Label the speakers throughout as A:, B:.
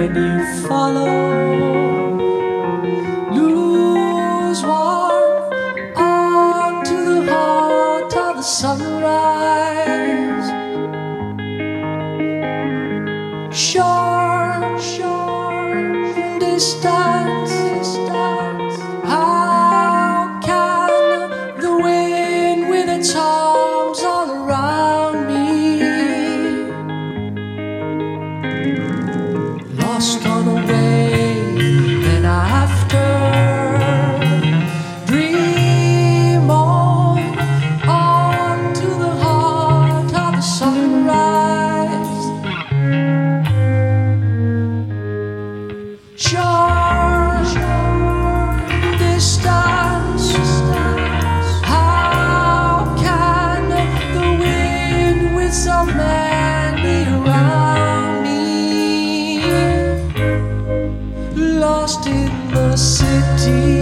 A: when you follow. Lose one on to the heart of the sunrise. Short, short distance. How can the wind with its arms all around me? Lost on a wave, and after dream on to the heart of the sunrise. Short distance. How can the wind with so many around me? Lost in the city.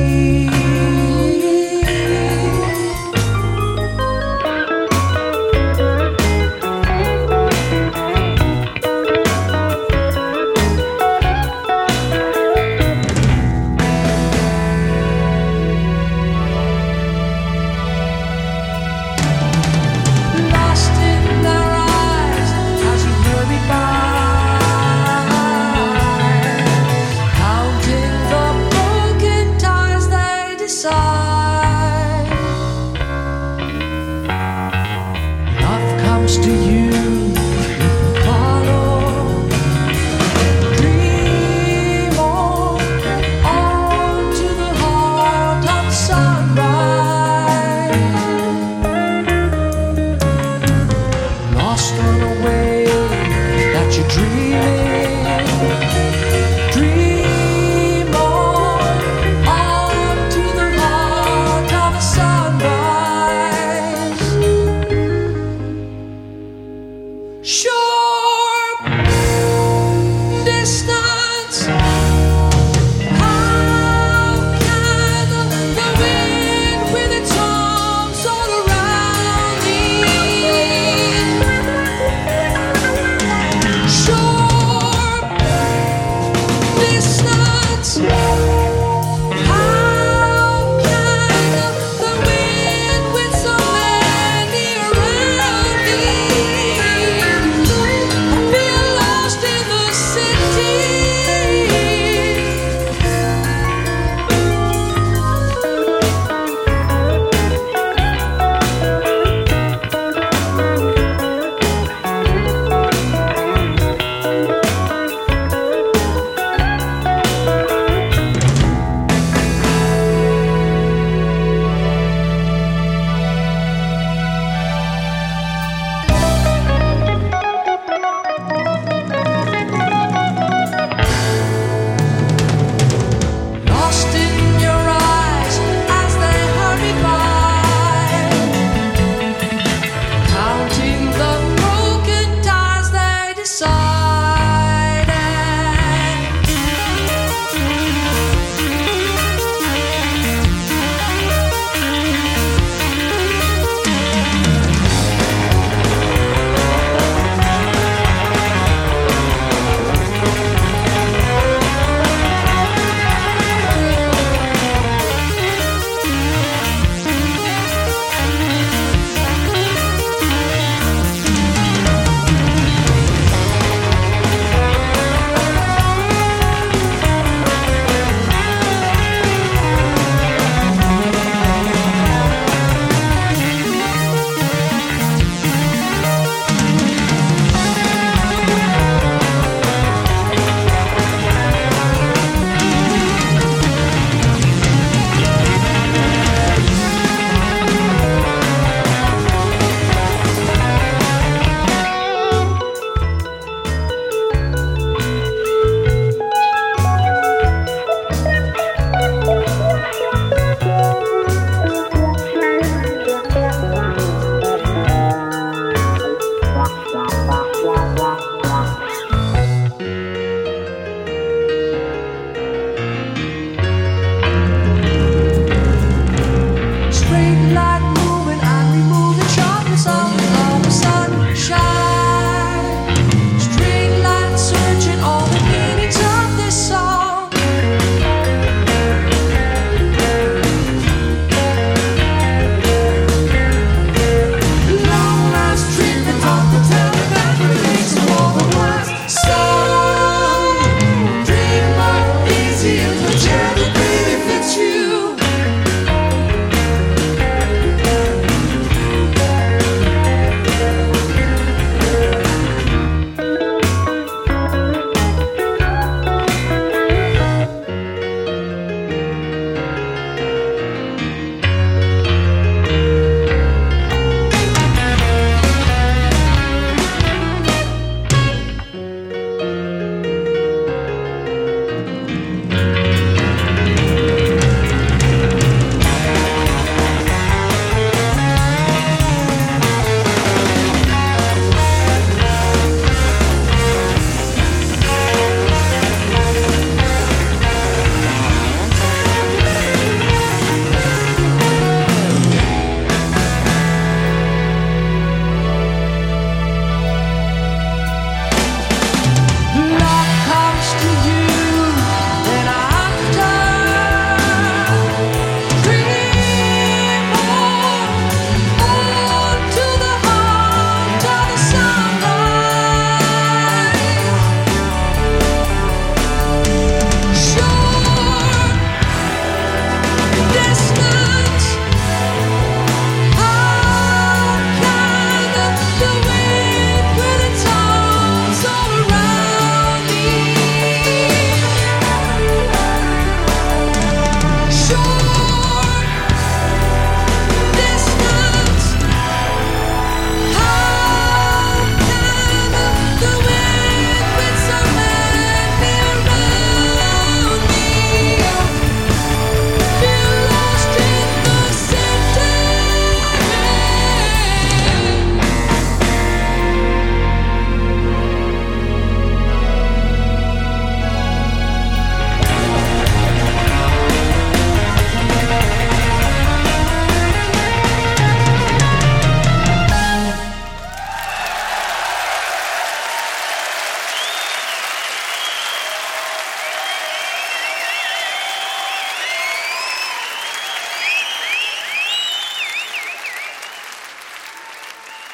A: Lost in their eyes as you hurry by, counting the broken ties they decide. Love comes to you, follow. Dream on to the heart of sunrise. Lost on a wave that you're dreaming. Dream on to the heart of the sunrise. Short distance. How can the wind with its arms all around me? Short distance. How can the wind with so many around me? I feel lost in the city. Lost in your eyes as they hurry by, counting the broken ties they decide.